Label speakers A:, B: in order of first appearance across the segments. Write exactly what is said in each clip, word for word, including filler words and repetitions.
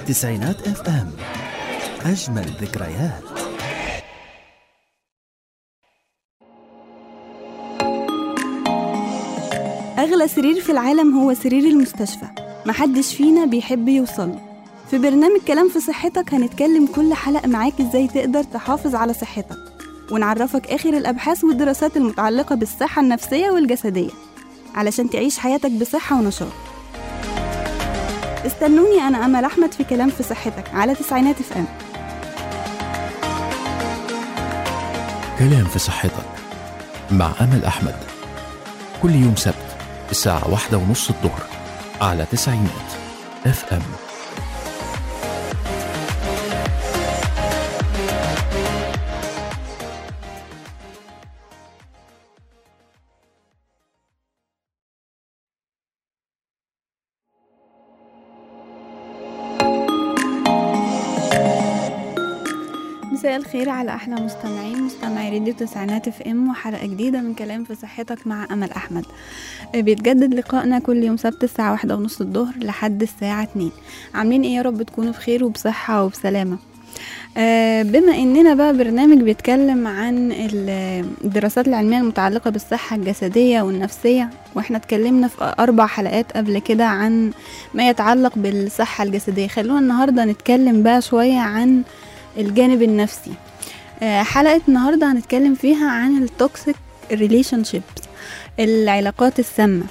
A: تسعينات اف ام، أجمل ذكريات.
B: أغلى سرير في العالم هو سرير المستشفى، محدش فينا بيحب يوصل. في برنامج كلام في صحتك هنتكلم كل حلقة معاك ازاي تقدر تحافظ على صحتك، ونعرفك آخر الأبحاث والدراسات المتعلقة بالصحة النفسية والجسدية علشان تعيش حياتك بصحة ونشاط. استنوني أنا أمل أحمد في كلام في صحتك على تسعينات اف ام.
C: كلام في صحتك مع أمل أحمد، كل يوم سبت الساعة واحدة ونص الظهر على تسعينات اف ام.
B: مساء الخير على احلى مستمعين مستمعي راديو تسعينات اف ام، وحلقه جديده من كلام في صحتك مع امل احمد. بيتجدد لقائنا كل يوم سبت الساعه واحدة ونص الظهر لحد الساعه اتنين. عاملين ايه يا رب تكونوا بخير وبصحه وبسلامه. بما اننا بقى برنامج بيتكلم عن الدراسات العلميه المتعلقه بالصحه الجسديه والنفسيه، واحنا اتكلمنا في اربع حلقات قبل كده عن ما يتعلق بالصحه الجسديه. خلونا النهارده نتكلم بقى شويه عن الجانب النفسي. حلقة النهاردة هنتكلم فيها عن التوكسيك ريليشن شيبس، العلاقات السامة.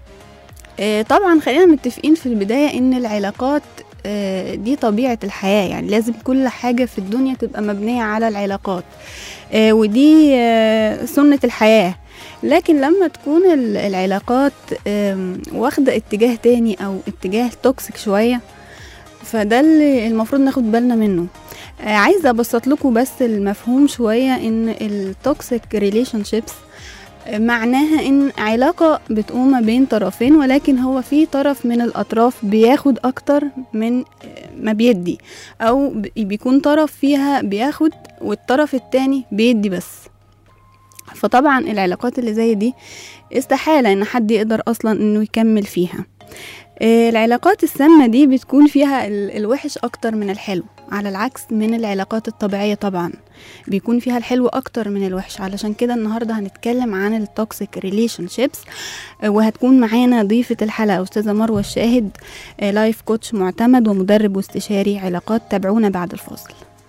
B: طبعا خلينا متفقين في البداية ان العلاقات دي طبيعة الحياة، يعني لازم كل حاجة في الدنيا تبقى مبنية على العلاقات، ودي سنة الحياة. لكن لما تكون العلاقات واخدة اتجاه تاني او اتجاه توكسيك شوية، فده اللي المفروض ناخد بالنا منه. آه عايزة أبسط لكم بس المفهوم شوية، إن التوكسيك ريليشن شيبس معناها إن علاقة بتقوم ما بين طرفين، ولكن هو في طرف من الأطراف بياخد أكتر من ما بيدي، أو بيكون طرف فيها بياخد والطرف التاني بيدي بس. فطبعا العلاقات اللي زي دي استحالة إن حد يقدر أصلا إنه يكمل فيها. العلاقات السامة دي بتكون فيها الوحش أكتر من الحلو، على العكس من العلاقات الطبيعية. طبعا بيكون فيها الحلو أكتر من الوحش. علشان كده النهاردة هنتكلم عن التوكسيك ريليشن شيبس، وهتكون معانا ضيفة الحلقة أستاذة مروة الشاهد، لايف كوتش معتمد ومدرب واستشاري علاقات. تابعونا بعد الفاصل.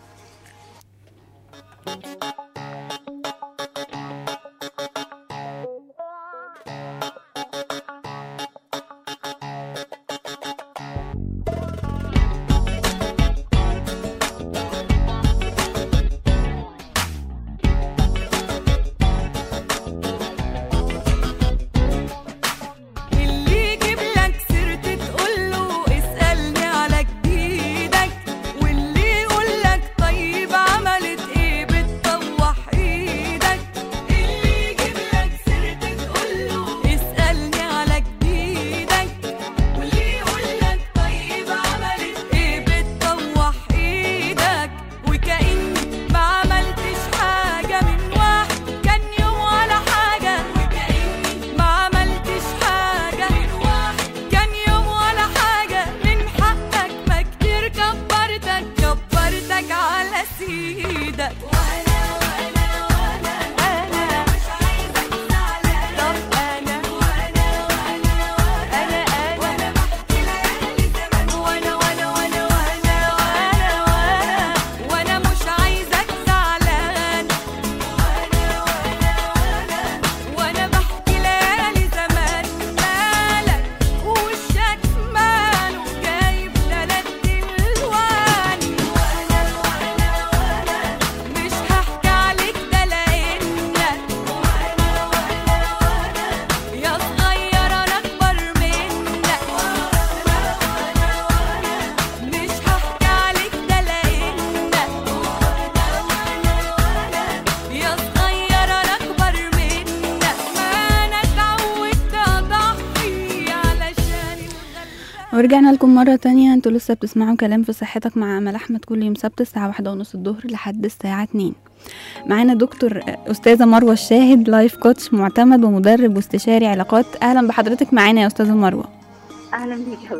B: ورجعنا لكم مرة تانية. انتوا لسه بتسمعوا كلام في صحتك مع أمل أحمد كل يوم سبت الساعة واحدة ونص الظهر لحد الساعة اتنين. معانا دكتور أستاذة مروة الشاهد، لايف كوتش معتمد ومدرب واستشاري علاقات. أهلا بحضرتك معانا يا أستاذة مروة.
D: أهلا بيك يا حبيبتي.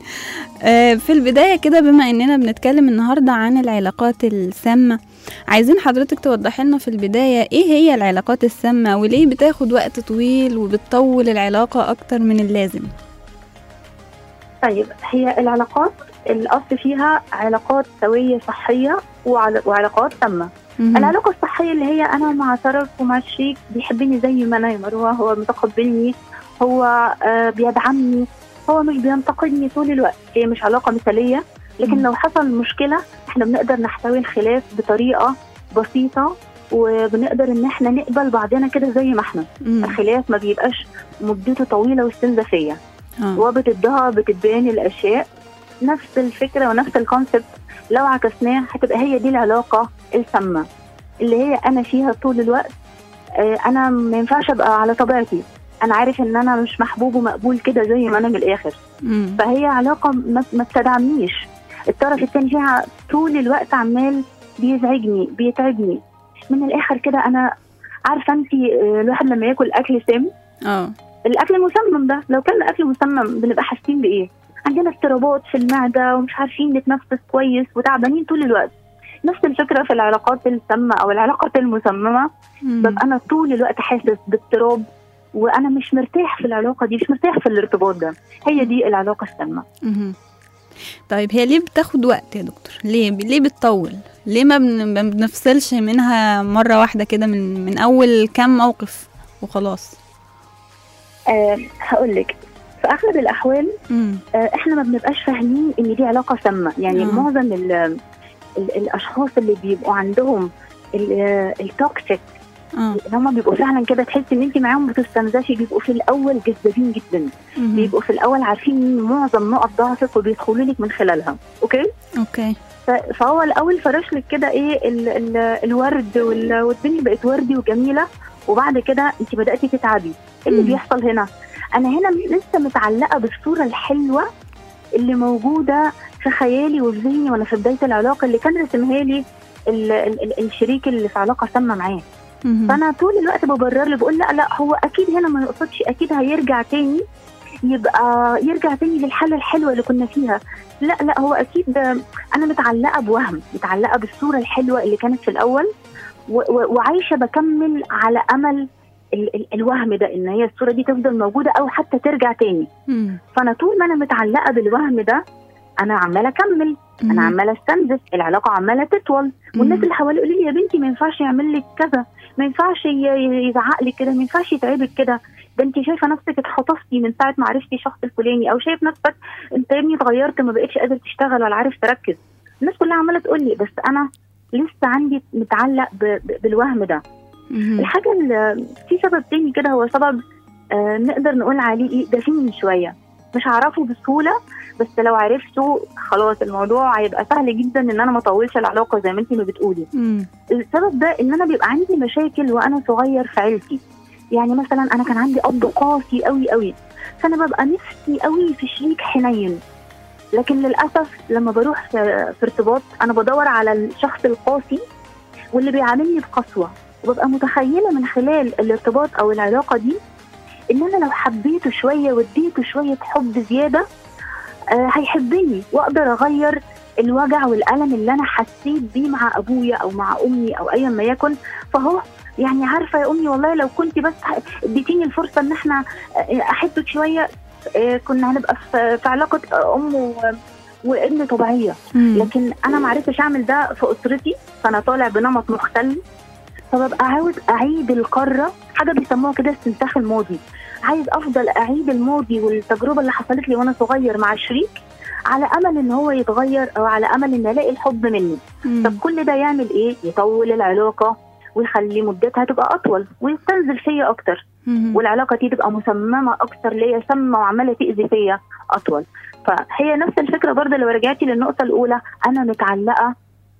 B: في البداية كده، بما اننا بنتكلم النهاردة عن العلاقات السامة، عايزين حضرتك توضحي لنا في البداية ايه هي العلاقات السامة، وليه بتاخد وقت طويل وبتطول العلاقة اكتر من اللازم؟
D: طيب، هي العلاقات الأصل فيها علاقات سوية صحية وعلاقات سامة. العلاقة الصحية اللي هي أنا مع طرف ومع شريك بيحبني زي ما أنا يا مروة، هو متقبلني، هو آه بيدعمني، هو مش بينتقدني طول الوقت. هي مش علاقة مثالية، لكن لو حصل مشكلة احنا بنقدر نحتوي الخلاف بطريقة بسيطة، وبنقدر ان احنا نقبل بعضنا كده زي ما احنا. الخلاف ما بيبقاش مدته طويلة واستنزافية، وبتدها بتتبين الأشياء. نفس الفكرة ونفس الكونسبت لو عكسناه هتبقى هي دي العلاقة السامة، اللي هي أنا فيها طول الوقت. آه أنا ما ينفعش أبقى على طبيعتي، أنا عارف إن أنا مش محبوب ومقبول كده زي ما أنا من الآخر. مم. فهي علاقة ما بتدعمنيش، الطرف التاني فيها طول الوقت عمال بيزعجني بيتعبني من الآخر كده. أنا عارفة أنت آه الواحد لما ياكل أكل سام، اه الأكل المسمم ده، لو كان أكل مسمم بنبقى حاسين بإيه؟ عندنا اضطرابات في المعدة ومش عارفين نتنفس كويس وتعبانين طول الوقت. نفس الفكرة في العلاقات السامة أو العلاقات المسممة. ببقى أنا طول الوقت حاسس باضطراب، وأنا مش مرتاح في العلاقة دي، مش مرتاح في الارتباط ده. هي دي العلاقة السامة.
B: طيب، هي ليه بتاخد وقت يا دكتور؟ ليه ليه بتطول؟ ليه ما بنفصلش منها مرة واحدة كده من من أول كام موقف وخلاص؟
D: أه هقولك، في أغلب الأحوال أه إحنا ما بنبقاش فاهمين إن دي علاقة سامة. يعني آه. معظم ال ال الأشخاص اللي بيبقوا عندهم التوكسيك، آه. هم بيبقوا فعلا كده تحس إن أنت معاهم بتستنزفي، بيبقوا في الأول جذابين جدا، مم. بيبقوا في الأول عارفين معظم نقط ضعفك وبيدخلوا لك من خلالها. أوكي؟
B: أوكي.
D: فهو الأول فرش لك كده إيه ال ال الورد، والدنيا بقت وردي وجميلة، وبعد كده أنت بدأتي تتعبي. إيه اللي بيحصل هنا؟ أنا هنا لسه متعلقة بالصورة الحلوة اللي موجودة في خيالي وفي ذهني وأنا في بداية العلاقة، اللي كان رسمها لي ال ال ال الشريك اللي في علاقة سامة معاه. فأنا طول الوقت ببرر له، بقول لا لا هو أكيد هنا ما يقصدش، أكيد هيرجع تاني، يبقى يرجع تاني للحالة الحلوة اللي كنا فيها. لا لا هو أكيد أنا متعلقة بوهم، متعلقة بالصورة الحلوة اللي كانت في الأول، وعايشة بكمل على أمل ال ال الوهم ده، ان هي الصورة دي تفضل موجودة او حتى ترجع تاني. مم. فانا طول ما انا متعلقة بالوهم ده انا عمالة اكمل، مم. انا عمالة استنزف، العلاقة عمالة تطول، والناس اللي حوالي يقولوا لي يا بنتي ما ينفعش يعمل لك كذا، ما ينفعش يزعق لك كده، ما ينفعش يتعبك كده، ده انت شايفة نفسك اتخطفتي من ساعة ما عرفتي الشخص الفلاني، او شايف نفسك انت يا ابني اتغيرت، ما بقتش قادر تشتغل ولا عارف تركز. الناس كلها عمالة تقول لي، بس انا لسه عندي متعلق بالوهم ده. الحاجة اللي في سبب تاني كده، هو سبب آه نقدر نقول عليه ايه، دفين شوية، مش هعرفه بسهولة، بس لو عرفته خلاص الموضوع هيبقى سهل جدا ان انا ما اطولش العلاقة زي ما انتي ما بتقولي. مم. السبب ده ان انا بيبقى عندي مشاكل وانا صغير في عيلتي. يعني مثلا انا كان عندي اب قاسي قوي قوي، فانا ببقى نفسي قوي في شريك حنين، لكن للأسف لما بروح في, في ارتباط انا بدور على الشخص القاسي واللي بيعاملني بقسوة، وببقى متخيلة من خلال الارتباط أو العلاقة دي إن أنا لو حبيته شوية واديته شوية حب زيادة آه هيحبني، وأقدر أغير الوجع والألم اللي أنا حسيت بيه مع أبويا أو مع أمي أو أي ما يكن. فهو يعني عارفة يا أمي والله لو كنت بس اديتيني الفرصة إن احنا أحبك شوية آه كنا هنبقى في علاقة أم وابن طبيعية. مم. لكن أنا معرفتش أعمل ده في أسرتي، فأنا طالع بنمط مختلف، فببقى عاوز أعيد القارة، حاجة بيسموها كده استنساخ الماضي، عايز أفضل أعيد الماضي والتجربة اللي حصلت لي وأنا صغير مع شريك، على أمل إن هو يتغير أو على أمل إن ألاقي الحب منه. مم. طب كل ده يعمل إيه؟ يطول العلاقة ويخلي مدتها تبقى أطول ويستنزل فيا أكتر. مم. والعلاقة دي تبقى مسممة أكتر ليا، سامة وعمالة تأذي فيا أطول. فهي نفس الفكرة برضه لو رجعتي للنقطة الأولى، أنا متعلقة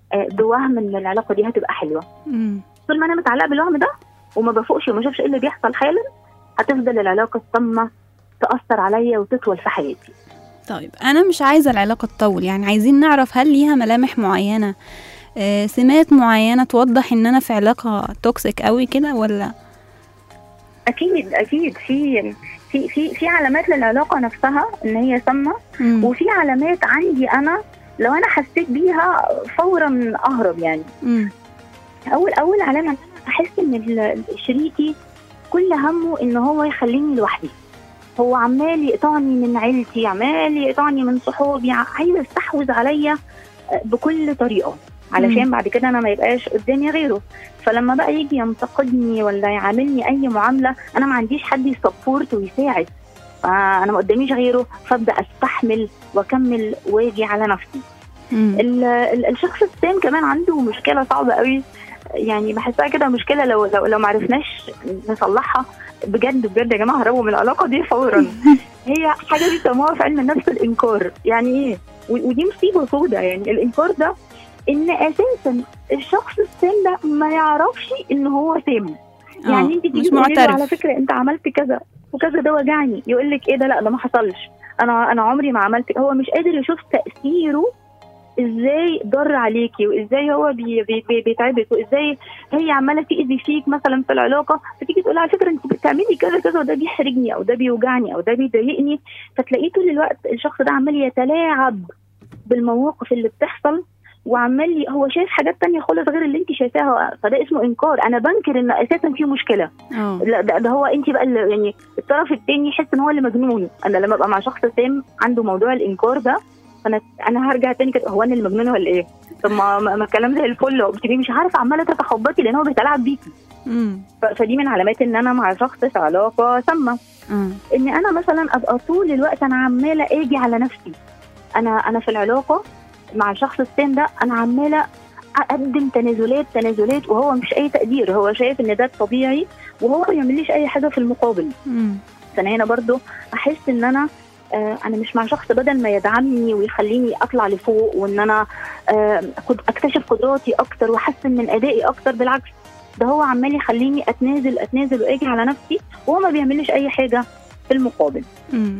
D: بوهم إن العلاقة دي هتبقى حلوة. مم. طول ما انا متعلقه بالوهم ده وما بفوقش وما اشوفش ايه اللي بيحصل حالا، هتفضل العلاقه السامه تاثر عليا وتطول في حياتي.
B: طيب انا مش عايزه العلاقه تطول، يعني عايزين نعرف هل ليها ملامح معينه، آه سمات معينه توضح ان انا في علاقه توكسيك قوي كده ولا؟
D: اكيد اكيد في في في في علامات للعلاقه نفسها ان هي سامه، وفي علامات عندي انا لو انا حسيت بيها فورا اهرب يعني.
B: مم.
D: اول اول علامه ان انا احس ان شريكي كل همه ان هو يخليني لوحدي، هو عمال يقطعني من عيلتي، عمال يقطعني من صحابي، عايز يستحوذ عليا بكل طريقه علشان بعد كده انا ما يبقاش قدامي غيره. فلما بقى يجي ينتقدني ولا يعاملني اي معامله انا ما عنديش حد يسبورت ويساعد، فانا ما قداميش غيره، فابدا استحمل واكمل واجي على نفسي. الشخص السام كمان عنده مشكله صعبه قوي، يعني بحسها كده مشكله لو لو لو ما عرفناش نصلحها بجد بجد يا جماعه هربوا من العلاقه دي فورا. هي حاجه بيسموها في علم النفس الانكار. يعني ايه؟ ودي مصيبه سودة. يعني الانكار ده ان اساسا الشخص السام ده ما يعرفش ان هو سام. يعني انت تيجي تقولي له على فكره انت عملت كذا وكذا ده وجعني، يقول لك ايه ده؟ لا ده ما حصلش، انا انا عمري ما عملت. هو مش قادر يشوف تاثيره ازاي ضر عليكي، وازاي هو بي بي بيتعبك، وازاي هي عماله تاذي فيك مثلا في العلاقه، فتيجي تقول على فكره انت بتعملي كذا كذا وده بيحرجني او ده بيوجعني او ده بيضايقني، فتلاقيه طول الوقت الشخص ده عمال يتلاعب بالمواقف اللي بتحصل، وعمال هو شايف حاجات تانية خالص غير اللي انت شايفاها. فده اسمه انكار. انا بنكر ان اساسا في مشكله. أوه. لا ده, ده هو انت بقى اللي يعني الطرف الثاني يحس ان هو اللي مجنون. انا لما ابقى مع شخص سام عنده موضوع الانكار ده انا انا هرجع تاني كده، هو انا اللي مجنونه ولا ايه؟ طب ما ما الكلام زي الفل، وبتبقي مش عارفه عماله تتخبطي لان هو بيتلاعب بيكي. فدي من علامات ان انا مع شخص في علاقه سامه. ان انا مثلا ابقى طول الوقت انا عماله اجي على نفسي. انا انا في العلاقه مع الشخص السام ده انا عماله اقدم تنازلات تنازلات وهو مش اي تقدير، هو شايف ان ده الطبيعي وهو ما يعمليش اي حاجه في المقابل. فانا هنا برضو احس ان انا آه انا مش مع شخص بدل ما يدعمني ويخليني اطلع لفوق وان انا آه اكتشف قدراتي اكتر واحسن من ادائي اكتر، بالعكس ده هو عمال يخليني اتنازل اتنازل واجي على نفسي وهو ما بيعمليش اي حاجه في المقابل.
B: امم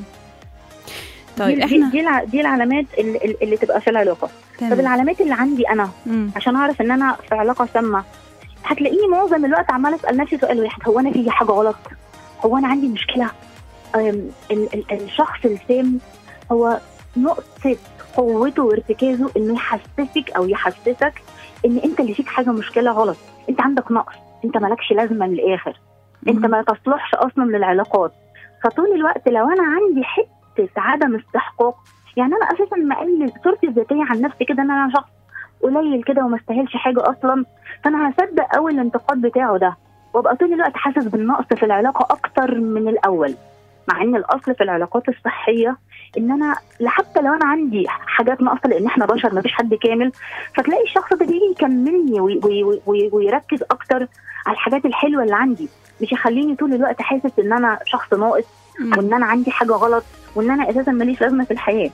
B: طيب
D: دي
B: احنا
D: دي, دي العلامات اللي, اللي تبقى في العلاقه. طب العلامات اللي عندي انا مم. عشان اعرف ان انا في علاقه سامه، هتلاقيني معظم الوقت عماله اسال نفسي سؤال واحد: هو انا في حاجه غلط؟ هو انا عندي مشكله؟ ال ال الشخص السام هو نقطه قوته وارتكازه انه يحسسك او يحسسك ان انت اللي فيك حاجه مشكله غلط، انت عندك نقص، انت مالكش لازمه من الاخر، انت ما تصلحش اصلا للعلاقات. فطول الوقت لو انا عندي حته عدم استحقاق، يعني انا اساسا مقلل صورتي الذاتيه عن نفسي كده ان انا شخص قليل كده وما استاهلش حاجه اصلا، فانا هصدق اول الانتقاد بتاعه ده وابقى طول الوقت حاسس بالنقص في العلاقه اكتر من الاول. مع ان الاصل في العلاقات الصحيه ان انا حتى لو انا عندي حاجات ناقصه، لان احنا بشر ما فيش حد كامل، فتلاقي الشخص ده بيجي يكملني وي وي وي ويركز اكتر على الحاجات الحلوه اللي عندي، مش يخليني طول الوقت حاسس ان انا شخص ناقص وان انا عندي حاجه غلط وان انا اساسا ماليش لازمه في الحياه.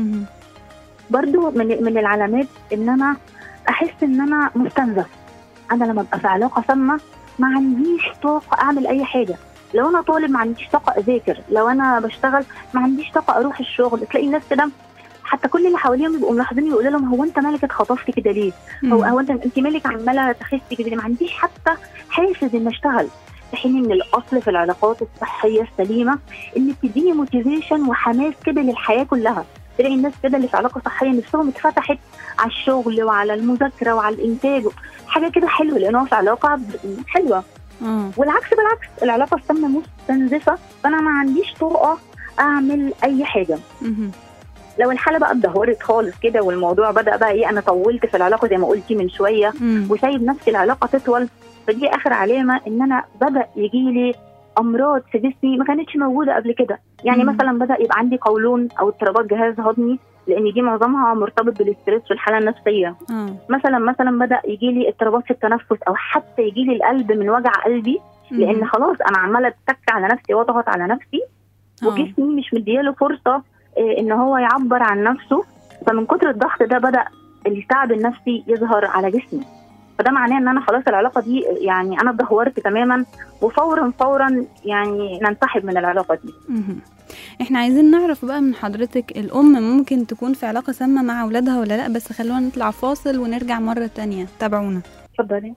D: برضو من من العلامات ان انا احس ان انا مستنزف. انا لما ابقى في علاقه سامه ما عنديش طاقه اعمل اي حاجه، لو انا طالب ما عنديش طاقه اذاكر، لو انا بشتغل ما عنديش طاقه اروح الشغل. تلاقي الناس كده حتى كل اللي حواليهم يبقوا ملاحظين يقولوا لهم هو انت مالك اتخطفتي كده ليه؟ هو هو انت انت مالك عماله تخسي كده ليه؟ ما عنديش حتى حافز ان اشتغل. في حين ان الاصل في العلاقات الصحيه السليمه ان بتديني موتيفيشن وحماس كده للحياه كلها. تلاقي الناس كده اللي في علاقه صحيه نفسهم اتفتحت على الشغل وعلى المذاكره وعلى الانتاج، حاجه كده حلوه لانه في علاقه حلوه. مم. والعكس بالعكس العلاقه السامه مستنزفه، فانا ما عنديش طاقه اعمل اي حاجه. مم. لو الحاله بقى اتدهورت خالص كده والموضوع بدا بقى ايه، انا طولت في العلاقه زي ما قلتي من شويه مم. وسايب نفسي العلاقه تطول، فدي اخر علامه ان انا بدا يجي لي امراض في جسمي ما كانتش موجوده قبل كده. يعني مم. مثلا بدا يبقى عندي قولون او اضطرابات جهاز هضمي، لان دي معظمها مرتبط بالاسترس والحاله النفسيه. مم. مثلا مثلا بدا يجي لي اضطرابات في التنفس، او حتى يجي لي القلب من وجع قلبي، مم. لان خلاص انا عماله اتك على نفسي واضغط على نفسي مم. وجسمي مش مدياله فرصه إيه ان هو يعبر عن نفسه، فمن كتر الضغط ده بدا التعب النفسي يظهر على جسمي. فده معناه ان انا خلاص العلاقه دي يعني انا اتدهورت تماما، وفورا فورا يعني ننسحب من العلاقه دي.
B: احنا عايزين نعرف بقى من حضرتك، الام ممكن تكون في علاقه سامه مع اولادها ولا لا؟ بس خلونا نطلع فاصل ونرجع مره تانية، تابعونا.
D: اتفضلي.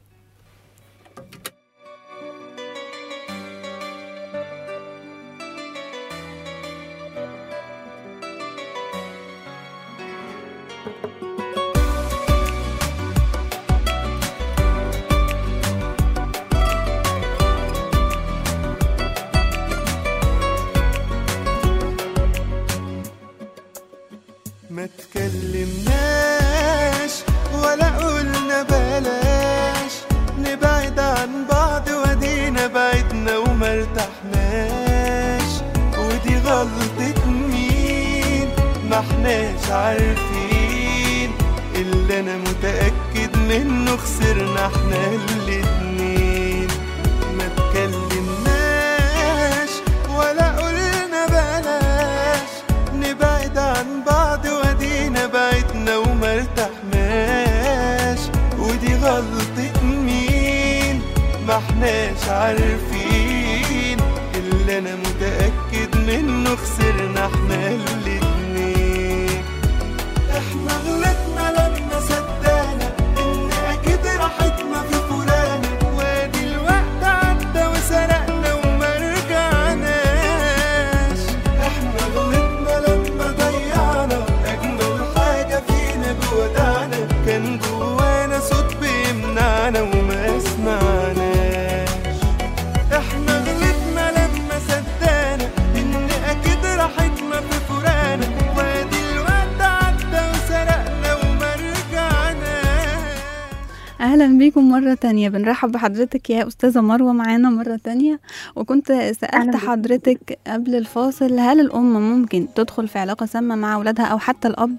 E: ما تكلمناش ولا قلنا بلاش نبعد عن بعض ودينا بعدنا وما ارتحناش، ودي غلطة مين ما احناش عارفين، اللي انا متأكد منه خسرنا احنا الاتنين. ما تكلمناش ولا قلنا بلاش نبعد عن بعض ودينا بعدنا وما ارتحناش، ودي غلطة مين ما احناش عارفين، اللي انا متأكد منه خسرنا احنا الاتنين. احنا غلطنا لما صدقنا ان اكيد راحتنا في فلانة، وادي الوقت عدى وسرقنا وما رجعناش. احنا غلطنا لما ضيعنا اجمل حاجة فينا بودعنا، كان جوانا صوت بيمنعنا وما سمعناش. احنا غلطنا لما صدقنا ان اكيد راحتنا في فلانة، وادي الوقت عدى وسرقنا وما رجعناش.
B: اهلا بيكم مرة تانية، بنرحب بحضرتك يا استاذة مروة معانا مرة تانية. وكنت سألت
D: أهلاً بيكم.
B: حضرتك قبل الفاصل، هل الام ممكن تدخل في علاقة سامة مع اولادها او حتى الاب؟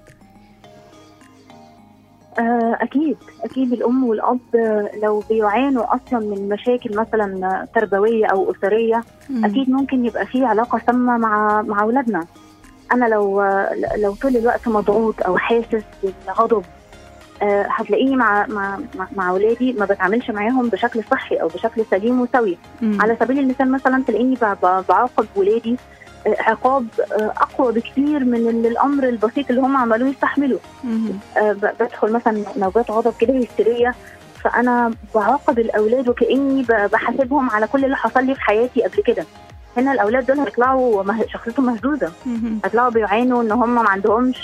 D: آه، أكيد أكيد الأم والأب لو بيعانوا أصلا من مشاكل مثلا تربوية أو أسرية،
B: مم.
D: أكيد ممكن يبقى فيه علاقة سامة مع مع أولادنا. أنا لو لو طول الوقت مضغوط أو حاسس بالغضب، آه، هتلاقيني مع مع مع- مع أولادي ما بتعاملش معاهم بشكل صحي أو بشكل سليم وسوي.
B: مم.
D: على سبيل المثال مثلا تلاقيني ب- ب- بعاقب ولادي آه، عقاب آه، أقوى بكتير من ال- الأمر البسيط اللي هم عملوه يستحملوه.
B: مم.
D: آه، ب- بدخل مثلا نوبات غضب كده هستيرية، فأنا بعاقب الأولاد وكأني ب- بحاسبهم على كل اللي حصل لي في حياتي قبل كده. هنا الأولاد دول هيطلعوا مه- شخصيتهم مهزوزة،
B: مم.
D: هيطلعوا بيعانوا إن هم ما عندهمش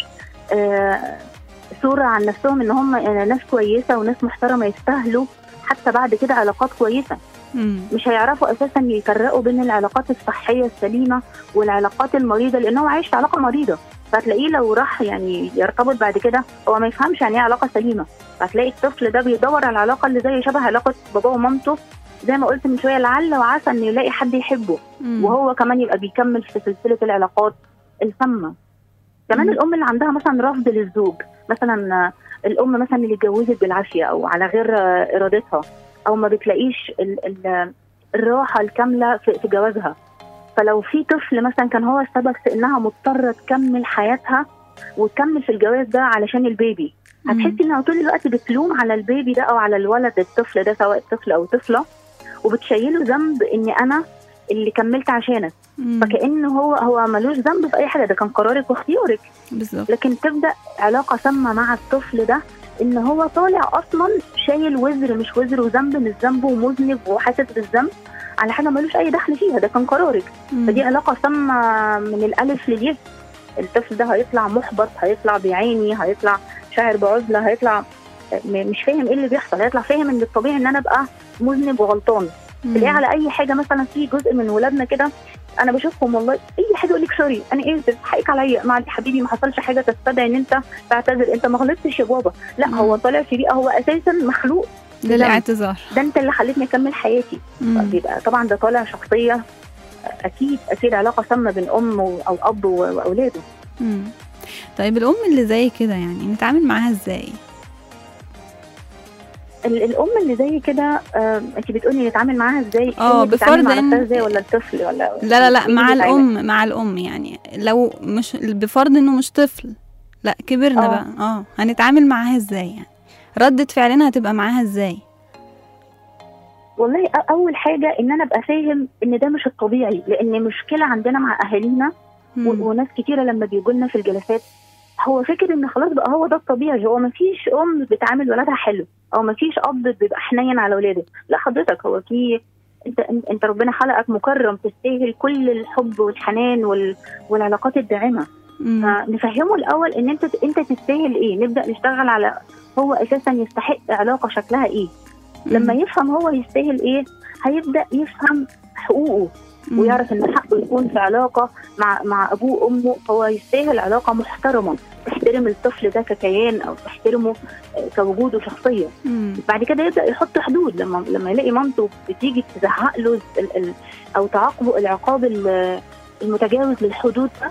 D: آه، صورة عن نفسهم إن هم آه، ناس كويسة وناس محترمة يستاهلوا حتى بعد كده علاقات كويسة.
B: مم.
D: مش هيعرفوا أساسا يفرقوا بين العلاقات الصحية السليمة والعلاقات المريضة، لأنه هو عايش في علاقة مريضة. فهتلاقيه لو راح يعني يرتبط بعد كده هو ما يفهمش يعني ايه علاقة سليمة. فهتلاقي الطفل ده بيدور على العلاقة اللي زي شبه علاقة باباه ومامته، زي ما قلت من شوية، لعل وعسى إنه يلاقي حد يحبه،
B: مم.
D: وهو كمان يبقى بيكمل في سلسلة العلاقات السامة. كمان
B: مم.
D: الأم اللي عندها مثلا رفض للزوج، مثلا آه، الأم مثلا اللي اتجوزت بالعافية أو على غير آه، إرادتها، أو ما بتلاقيش ال- ال- الراحة الكاملة في في جوازها. فلو في طفل مثلا كان هو السبب في إنها مضطرة تكمل حياتها وتكمل في الجواز ده علشان البيبي،
B: مم.
D: هتحسي إنها طول الوقت بتلوم على البيبي ده أو على الولد الطفل ده، سواء طفل أو طفلة، وبتشيله ذنب إني أنا اللي كملت عشانك.
B: مم.
D: فكأنه هو هو ملوش ذنب في أي حاجة، ده كان قرارك واختيارك.
B: بالظبط.
D: لكن تبدأ علاقة سامة مع الطفل ده إن هو طالع أصلا شايل وزر مش وزر، وذنب مش ذنبه، ومذنب وحاسس بالذنب على حاجة ملوش أي دخل فيها، ده كان قرارك.
B: مم.
D: فدي علاقة سامة من الألف للياء. الطفل ده هيطلع محبط، هيطلع بيعاني، هيطلع شاعر بعزلة، هيطلع م- مش فاهم ايه اللي بيحصل، هيطلع فاهم ان الطبيعي ان انا ابقى مذنب وغلطان.
B: مم.
D: تلاقيه على اي حاجه، مثلا في جزء من ولادنا كده انا بشوفهم والله اي حاجه يقول لك سوري، انا ايه حقك عليا، ما حبيبي ما حصلش حاجه تستدعي ان انت تعتذر، انت ما غلطتش يا بابا. لا،
B: مم.
D: هو طالع في بيئه هو اساسا مخلوق
B: للاعتذار.
D: ده انت اللي خليتني اكمل حياتي.
B: مم.
D: بيبقى طبعا ده طالع شخصيه، اكيد اكيد علاقه سامه بين ام و- او اب و- واولاده.
B: مم. طيب الام اللي زي كده يعني نتعامل معاها ازاي؟
D: ال- الام اللي زي كده، آه، انت بتقولي نتعامل معاها ازاي؟
B: اه،
D: هي بتتعامل
B: بفرض
D: مع
B: إن-
D: نفسها ازاي، ولا الطفل، ولا
B: لا لا لا
D: مين
B: مع
D: اللي بيتعامل؟
B: الام مع الام يعني لو مش بفرض انه مش طفل، لا كبرنا
D: آه.
B: بقى، اه هنتعامل معاها ازاي يعني؟ ردة فعلنا هتبقى معاها ازاي؟
D: والله أ- اول حاجه ان انا ابقى فاهم ان ده مش الطبيعي، لان مشكله عندنا مع اهالينا
B: مم.
D: و- وناس كتيره لما بيجوا لنا في الجلسات، هو فكر ان خلاص بقى هو ده الطبيعي، هو ما فيش ام بتعامل ولادها حلو، او ما فيش اب بيبقى حنين على ولاده. لا حضرتك، هو في انت انت انت ربنا خلقك مكرم، تستاهل كل الحب والحنان وال... والعلاقات الداعمه. فنفهمه الاول ان انت انت تستاهل ايه، نبدا نشتغل على هو اساسا يستحق علاقه شكلها ايه. لما يفهم هو يستاهل ايه هيبدا يفهم حقوقه ويعرف ان حقه يكون في علاقه مع مع ابوه وامه. هو يستاهل علاقه محترمه تحترم الطفل ده ككيان او تحترمه كوجوده شخصيه. بعد كده يبدا يحط حدود. لما لما يلاقي مامته بتيجي تزعق له ال ال او تعاقبه العقاب المتجاوز للحدود ده،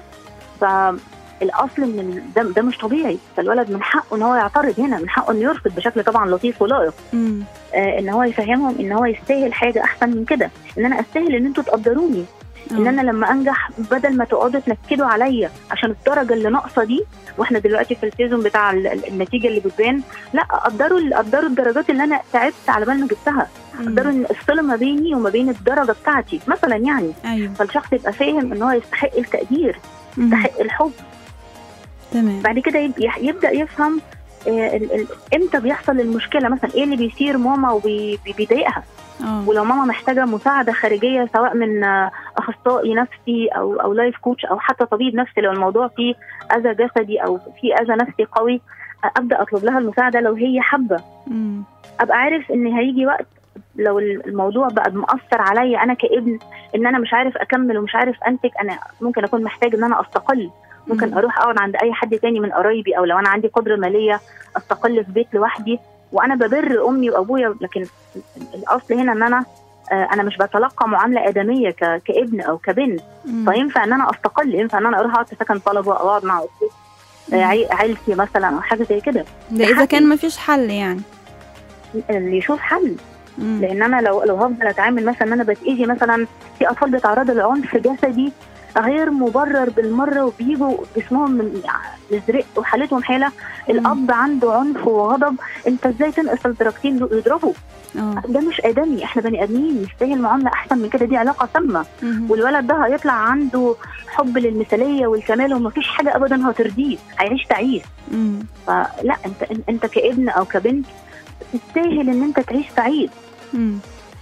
D: فالاصل ان ده, ده مش طبيعي. فالولد من حقه ان هو يعترض هنا، من حقه انه يرفض بشكل طبعا لطيف ولائق. آه ان هو يفهمهم ان هو يستاهل حاجه احسن من كده، ان انا استاهل ان انتوا تقدروني، ان انا لما انجح بدل ما تقعدوا تنكدوا عليا عشان الدرجه اللي ناقصه دي. واحنا دلوقتي في السيزون بتاع النتيجه اللي بتبان، لا قدروا قدروا الدرجات اللي انا تعبت على بال ما جبتها، قدروا ان الصله ما بيني وما بين الدرجه بتاعتي مثلا يعني.
B: أيوة.
D: فالشخص يبقى فاهم ان هو يستحق التقدير، يستحق الحب.
B: تمام.
D: بعد كده يبدا يفهم امتى بيحصل المشكله، مثلا ايه اللي بيصير ماما وبيضايقها، ولو ماما محتاجه مساعده خارجيه سواء من اخصائي نفسي او او لايف كوتش او حتى طبيب نفسي، لو الموضوع فيه اذى جسدي او فيه اذى نفسي قوي ابدا اطلب لها المساعده لو هي حابه. ابقى عارف ان هيجي وقت لو الموضوع بقى مؤثر عليا انا كابن، ان انا مش عارف اكمل ومش عارف انتج، انا ممكن اكون محتاج ان انا استقل، ممكن اروح اقعد عند اي حد تاني من قرايبي، او لو انا عندي قدره ماليه استقل في بيت لوحدي وانا ببر امي وابويا. لكن الاصل هنا ان انا انا مش بتلقى معامله ادميه كابن او كبنت، فينفع ان انا استقل، ينفع ان انا اروح اقعد في سكن طلبه او اقعد مع عيلتي مثلا او حاجه زي كده.
B: ده اذا كان ما فيش حل يعني،
D: اللي يشوف حل. مم. لان انا لو لو هفضل اتعامل مثلا ان انا بتاذي، مثلا في اطفال بيتعرضوا لعنف جسدي غير مبرر بالمره وبيجوا جسمهم مزرق وحالتهم حاله، الاب عنده عنف وغضب، انت ازاي تنقص الدرجتين يضربوا؟ ده مش ادمي، احنا بني ادمين نستاهل معامله احسن من كده. دي علاقه سامه، والولد ده هيطلع عنده حب للمثاليه والكمال ومفيش حاجه ابدا هترضيه، هيعيش تعيس. فلا انت انت كابن او كبنت تستاهل ان انت تعيش سعيد.
B: مم.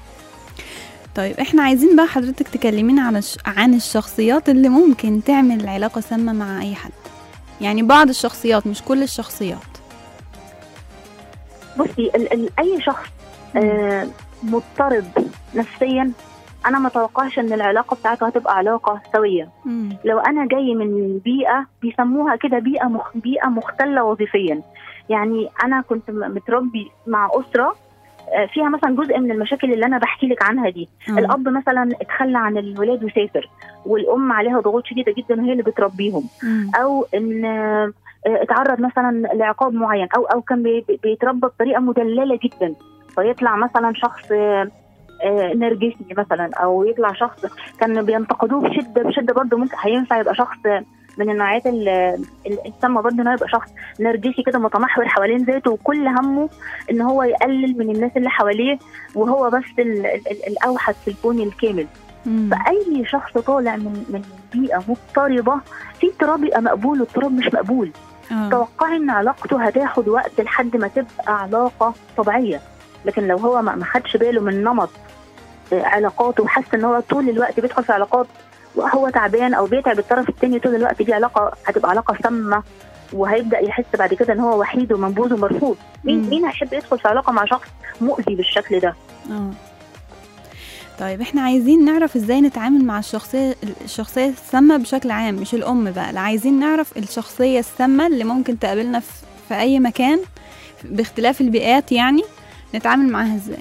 B: طيب احنا عايزين بقى حضرتك تكلمينا عن عن الشخصيات اللي ممكن تعمل علاقة سامة مع اي حد، يعني بعض الشخصيات مش كل الشخصيات.
D: بصي ال ال اي شخص آه مضطرب نفسيا انا ما اتوقعش ان العلاقة بتاعته هتبقى علاقة سوية. مم. لو انا جاي من بيئة بيسموها كده بيئة مخ بيئة مختلة وظيفيا، يعني انا كنت متربي مع اسره فيها مثلا جزء من المشاكل اللي انا بحكي لك عنها دي. م. الاب مثلا اتخلى عن الولاد وسافر، والام عليها ضغوط شديده جدا وهي اللي بتربيهم. م. او ان اتعرض مثلا لعقاب معين، او او كان بيتربى بطريقه مدلله جدا، فيطلع مثلا شخص نرجسي مثلا، او يطلع شخص كان بينتقدوه بشده بشده برضه، ممكن هينفع يبقى شخص من النوعيات السامه برضه، انه يبقى شخص نرجسي كده متمحور حوالين ذاته وكل همه ان هو يقلل من الناس اللي حواليه وهو بس ال ال الاوحد في الكون الكامل. مم. فاي شخص طالع من من بيئه مضطربه، في اضطراب يبقى مقبول واضطراب مش مقبول. آه. توقعي ان علاقته هتاخد وقت لحد ما تبقى علاقه طبيعيه، لكن لو هو ما خدش باله من نمط علاقاته وحس ان هو طول الوقت بيدخل في علاقات وهو تعبان او بيتعب الطرف الثاني طول الوقت، دي علاقه هتبقى علاقه سامه، وهيبدا يحس بعد كده ان هو وحيد ومنبوذ ومرفوض. مين مين هيحب يدخل في علاقه مع شخص مؤذي بالشكل ده؟
B: اه طيب احنا عايزين نعرف ازاي نتعامل مع الشخصيه الشخصيه السامه بشكل عام، مش الام بقى، لا عايزين نعرف الشخصيه السامه اللي ممكن تقابلنا في, في اي مكان باختلاف البيئات، يعني نتعامل معاها ازاي؟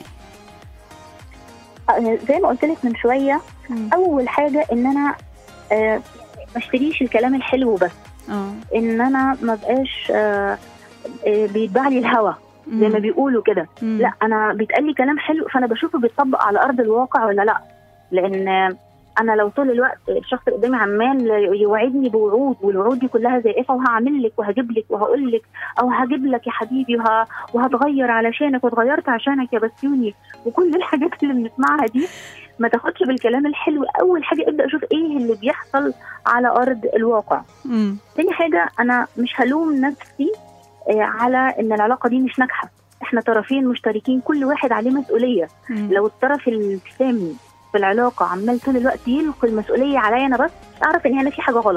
D: زي ما قلت لك من شويه، م. اول حاجه ان انا آه ما اشتريش الكلام الحلو بس. أوه. ان انا ما بقاش آه آه بيتباع لي الهوى زي ما بيقولوا كده. لا انا بيتقال لي كلام حلو فانا بشوفه بيتطبق على ارض الواقع ولا لا، لان آه انا لو طول الوقت الشخص اللي قدامي عمال يوعدني بوعود والوعود دي كلها زائفه، وهعمل لك وهجيب لك وهقول لك او هجيب لك يا حبيبي وه... وهتغير علشانك واتغيرت عشانك يا بسيوني وكل الحاجات اللي بنسمعها دي، ما تاخدش بالكلام الحلو. اول حاجه ابدا اشوف ايه اللي بيحصل على ارض الواقع. امم ثاني حاجه انا مش هلوم نفسي على ان العلاقه دي مش ناجحه، احنا طرفين مشتركين كل واحد عليه مسؤوليه. مم. لو الطرف السامي في العلاقه عمال طول الوقت يلقي المسؤوليه عليا انا بس، اعرف ان هنا في حاجه غلط.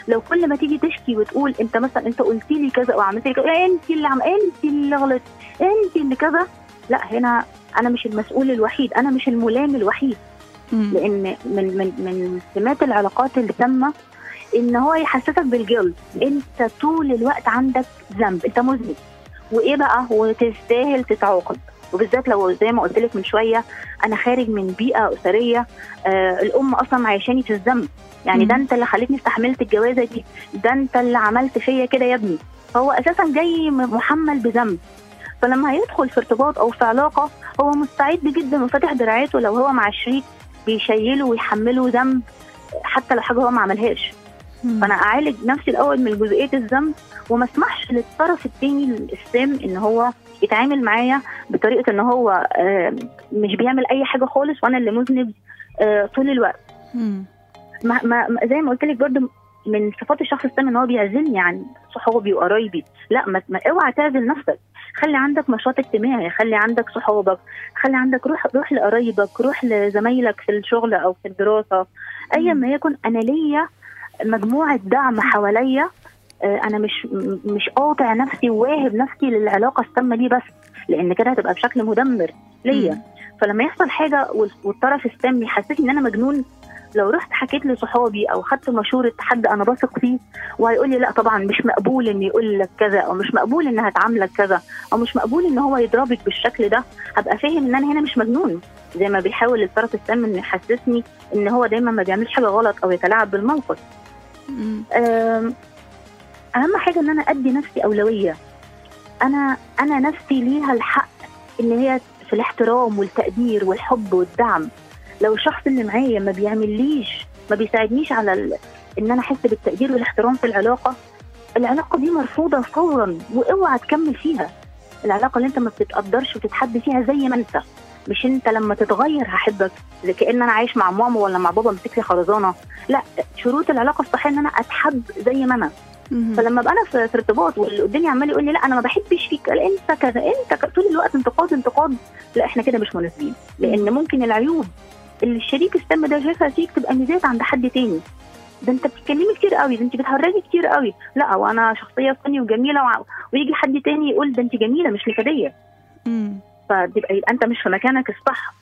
D: لو كل ما تيجي تشكي وتقول انت مثلا انت قلتي لي كذا او عملتي لي كذا، انت اللي عم انت اللي غلط، انت اللي كذا، لا هنا انا مش المسؤول الوحيد، انا مش الملام الوحيد.
B: مم.
D: لان من من من سمات العلاقات اللي تامه ان هو يحسسك بالجلد، انت طول الوقت عندك ذنب، انت مذنب وايه بقى، وتستاهل تتعاقب. وبالذات لو زي ما قلت لك من شويه انا خارج من بيئه اسريه آه الام اصلا عايشاني في الذنب، يعني
B: مم.
D: ده انت اللي خليتني استحملت الجوازه دي، ده انت اللي عملت فيا كده يا ابني. فهو اساسا جاي محمل بذنب. فلما هيدخل في ارتباط او في علاقه هو مستعد جدا وفاتح دراعاته لو هو مع شريك بيشيله ويحمله ذنب حتى لو حاجه هو ما عملهاش.
B: مم.
D: فانا اعالج نفسي الاول من جزئيه الذنب، وما اسمحش للطرف الثاني السام ان هو يتعامل معايا بطريقه ان هو آه مش بيعمل اي حاجه خالص وانا اللي مذنب آه طول الوقت.
B: مم.
D: ما ما زي ما قلت لك برضو من صفات الشخص السام ان هو بيعزلني عن صحابي وقرايبي. لا ما, ما اوعى تعزل نفسك، خلي عندك نشاط اجتماعي، خلي عندك صحابك، خلي عندك روح روح لقرايبك، روح لزمايلك في الشغل او في الدراسه، ايا ما يكن. انا ليا مجموعه دعم حواليا، انا مش مش قاطع نفسي وواهب نفسي للعلاقه السامه دي بس، لان كده هتبقى بشكل مدمر ليا. فلما يحصل حاجه والطرف السام يحسسني ان انا مجنون، لو رحت حكيت لصحابي او خدت مشوره حد انا بثق فيه وهيقول لي لا طبعا مش مقبول ان يقول لك كذا، او مش مقبول انها تعاملك كذا، او مش مقبول ان هو يضربك بالشكل ده، هبقى فاهم ان انا هنا مش مجنون زي ما بيحاول الطرف السام انه يحسسني ان هو دايما ما بيعملش حاجه غلط او يتلاعب بالموقف. اهم حاجه ان انا ادي نفسي اولويه. انا انا نفسي ليها الحق ان هي في الاحترام والتقدير والحب والدعم. لو الشخص اللي معايا ما بيعمليش ما بيساعدنيش على ال... ان انا احس بالتقدير والاحترام في العلاقه، العلاقه دي مرفوضه فورا واوعى تكمل فيها. العلاقه اللي انت ما بتتقدرش وتتحب فيها زي ما انت، مش انت لما تتغير هحبك زي كأن انا عايش مع ماما ولا مع بابا مسك لي خرزانه. لا، شروط العلاقه الصحيه ان انا اتحب زي ما انا. فلما ابقى انا في ارتباط واللي قدامي عمال يقول لي لا انا ما بحبش فيك، لا انت كذا، انت طول الوقت انتقاد انتقاد، لا احنا كده مش مناسبين. لان ممكن العيوب اللي الشريك السام ده شايفها فيك تبقى ميزات عند حد تاني. ده انت بتتكلمي كتير قوي، ده انت بتهرجي كتير قوي، لا وانا شخصيه فني وجميله وع... ويجي حد تاني يقول ده انت جميله مش نكديه. فتبقى يبقى انت مش في مكانك الصح.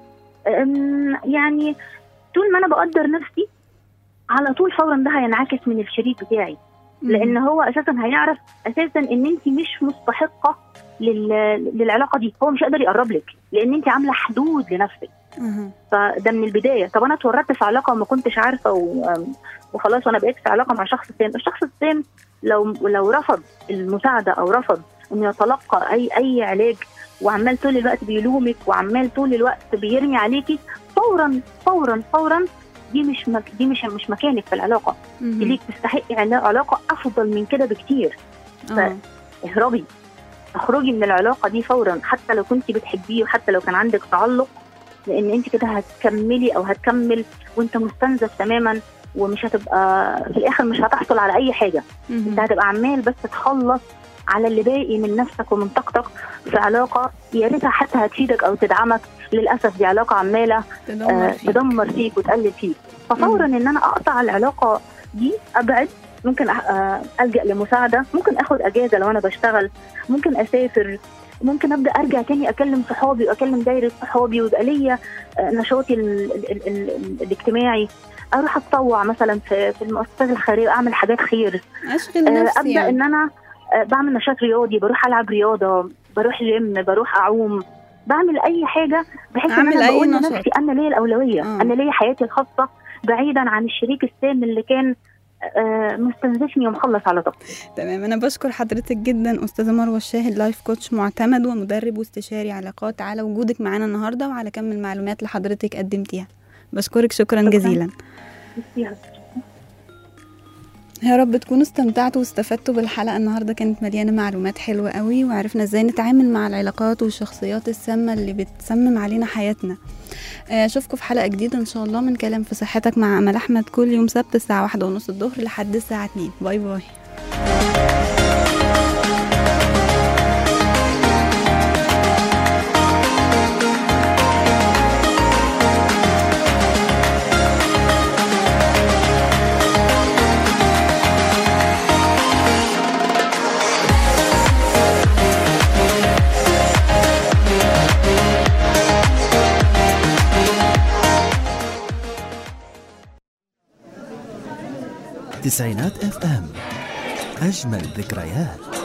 D: يعني طول ما انا بقدر نفسي على طول فورا ده هينعكس من الشريك بتاعي، لان هو اساسا هيعرف اساسا ان انت مش مستحقه لل... للعلاقه دي. هو مش قادر يقرب لك لان انت عامله حدود لنفسك. فده من البدايه. طب انا اتورطت في علاقه وما كنتش عارفه و... وخلاص وانا بقيت في علاقه مع شخص سام. الشخص السام لو لو رفض المساعده او رفض انه يتلقى اي اي علاج وعمال طول الوقت بيلومك وعمال طول الوقت بيرمي عليكي، فورا فورا فورا دي مش مك... دي مش مش مكانك في العلاقه. دي ليك تستحقي علاقه افضل من كده بكتير. فاهربي، اخرجي من العلاقه دي فورا حتى لو كنتي بتحبيه وحتى لو كان عندك تعلق، لان انت كده هتكملي او هتكمل وانت مستنزف تماما، ومش هتبقى في الاخر مش هتحصل على اي حاجه. انت هتبقى عمال بس تخلص على اللي باقي من نفسك ومن طاقتك في علاقه يا ريتها حتى هتفيدك او تدعمك. للاسف دي علاقه عماله تدمر, آه فيك. تدمر فيك وتقلل فيك. ففورا ان انا اقطع العلاقه دي، ابعد، ممكن آه الجا لمساعده، ممكن اخد اجازه لو انا بشتغل، ممكن اسافر، ممكن ابدا ارجع تاني اكلم صحابي واكلم دايره صحابي ويبقى ليا آه نشاطي ال ال ال ال الاجتماعي، اروح اتطوع مثلا في في المؤسسات الخيريه، اعمل حاجات خير،
B: اشغل نفسي.
D: ابدا يعني. ان انا بعمل نشاط رياضي، بروح العب رياضه، بروح جيم، بروح اعوم، بعمل اي حاجه بحيث ان انا بقول لنفسي انا ليا الاولويه. آه. انا ليا حياتي الخاصه بعيدا عن الشريك السام اللي كان آه مستنزفني ومخلص على طاقتي.
B: تمام. انا بشكر حضرتك جدا استاذه مروه الشاهد، لايف كوتش معتمد ومدرب واستشاري علاقات، على وجودك معانا النهارده وعلى كم المعلومات اللي حضرتك قدمتيها. بشكرك شكرا, شكرا. جزيلا. يا رب تكونوا استمتعتوا واستفدتوا بالحلقة. النهاردة كانت مليانة معلومات حلوة قوي، وعرفنا ازاي نتعامل مع العلاقات والشخصيات السامة اللي بتسمم علينا حياتنا. اشوفكم في حلقة جديدة ان شاء الله من كلام في صحتك مع امل احمد، كل يوم سبت الساعة واحدة ونص الظهر لحد الساعة اتنين. باي باي.
A: تسعينات اف ام. أجمل ذكريات.